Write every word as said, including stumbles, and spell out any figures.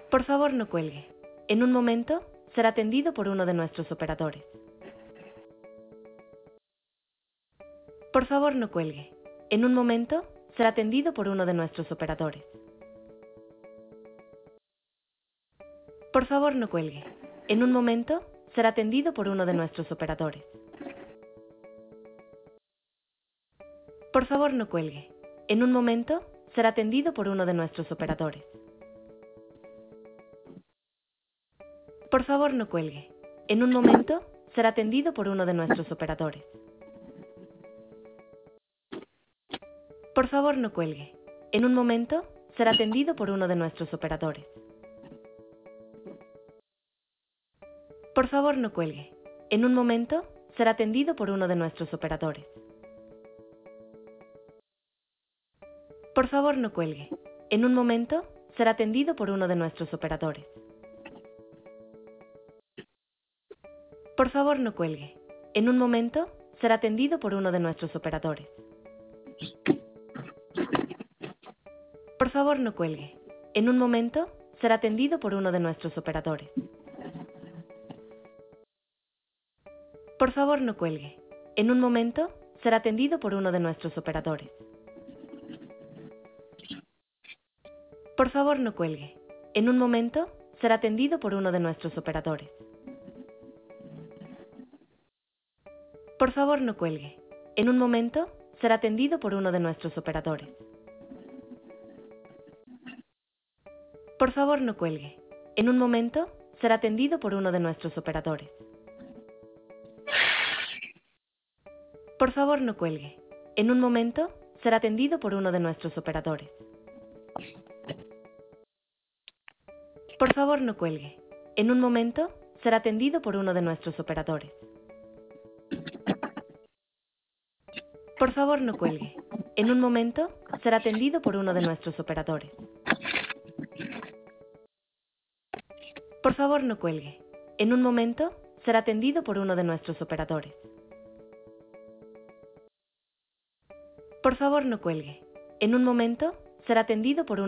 Por favor, no cuelgue. En un momento, será atendido por uno de nuestros operadores. Por favor, no cuelgue. En un momento, será atendido por uno de nuestros operadores. Por favor, no cuelgue. En un momento, será atendido por uno de nuestros operadores. Por favor, no cuelgue. En un momento, será atendido por uno de nuestros operadores. Por favor, no cuelgue. En un momento, será atendido por uno de nuestros operadores. Por favor, no cuelgue. En un momento, será atendido por uno de nuestros operadores. Por favor, no cuelgue. En un momento, será atendido por uno de nuestros operadores. Por favor, no cuelgue. En un momento, será atendido por uno de nuestros operadores. Por favor, no cuelgue. En un momento, será atendido por uno de nuestros operadores. Por favor, no cuelgue. En un momento, será atendido por uno de nuestros operadores. Por favor, no cuelgue. En un momento, será atendido por uno de nuestros operadores. Por favor, no cuelgue. En un momento, será atendido por uno de nuestros operadores. Por favor, no cuelgue. En un momento, será atendido por uno de nuestros operadores. Por favor, no cuelgue. En un momento, será atendido por uno de nuestros operadores. Por favor, no cuelgue. En un momento, será atendido por uno de nuestros operadores. Por favor, no cuelgue. En un momento, será atendido por uno de nuestros operadores. Por favor, no cuelgue. En un momento, será atendido por uno de nuestros operadores. Por favor, no cuelgue. En un momento, será atendido por uno de nuestros operadores. Por favor, no cuelgue. En un momento, será atendido por uno